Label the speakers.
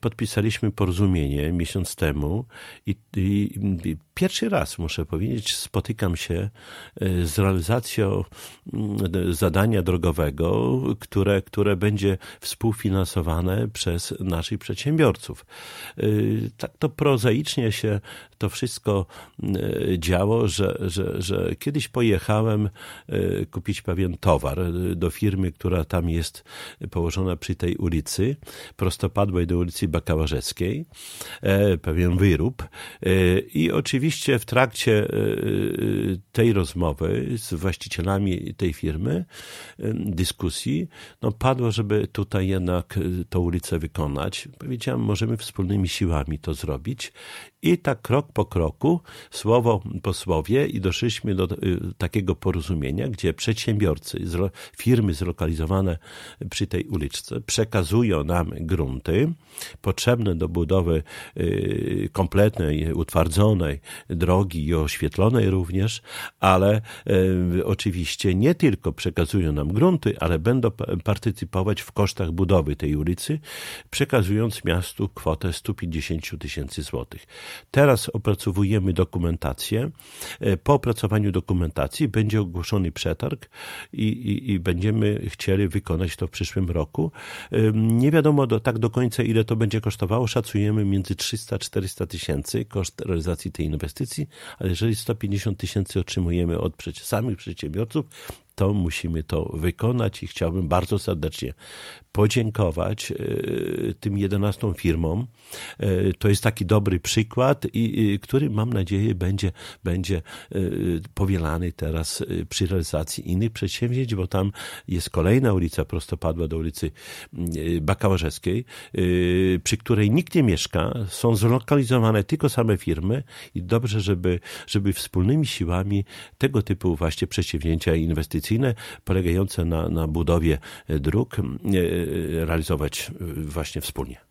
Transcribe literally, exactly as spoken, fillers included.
Speaker 1: podpisaliśmy porozumienie miesiąc temu i, i, i pierwszy raz, muszę powiedzieć, spotykam się z realizacją zadania drogowego, które, które będzie współfinansowane przez naszych przedsiębiorców. Tak to prozaicznie się to wszystko działo, że, że, że kiedyś pojechałem kupić pewien towar do firmy, która tam jest położona przy tej ulicy, prostopadłej do ulicy Bakałażewskiej, pewien wyrób. I oczywiście w trakcie tej rozmowy z właścicielami tej firmy, dyskusji, no padło, żeby tutaj jednak tą ulicę wykonać. Powiedziałem, możemy wspólnymi siłami to zrobić. I tak krok po kroku, słowo po słowie i doszliśmy do takiego porozumienia, gdzie przedsiębiorcy, firmy zlokalizowane przy tej uliczce przekazują nam grunty potrzebne do budowy kompletnej, utwardzonej drogi i oświetlonej również, ale oczywiście nie tylko przekazują nam grunty, ale będą partycypować w kosztach budowy tej ulicy, przekazując miastu kwotę sto pięćdziesiąt tysięcy złotych. Teraz opracowujemy dokumentację. Po opracowaniu dokumentacji będzie ogłoszony przetarg i, i, i będziemy chcieli wykonać to w przyszłym roku. Nie wiadomo do, tak do końca, ile to będzie kosztowało. Szacujemy między trzysta a czterysta tysięcy koszt realizacji tej inwestycji, ale jeżeli sto pięćdziesiąt tysięcy otrzymujemy od samych przedsiębiorców, to musimy to wykonać i chciałbym bardzo serdecznie podziękować tym jedenastu firmom. To jest taki dobry przykład, i który mam nadzieję będzie, będzie powielany teraz przy realizacji innych przedsięwzięć, bo tam jest kolejna ulica prostopadła do ulicy Bakałażewskiej, przy której nikt nie mieszka, są zlokalizowane tylko same firmy i dobrze, żeby, żeby wspólnymi siłami tego typu właśnie przedsięwzięcia inwestycyjne polegające na, na budowie dróg realizować właśnie wspólnie.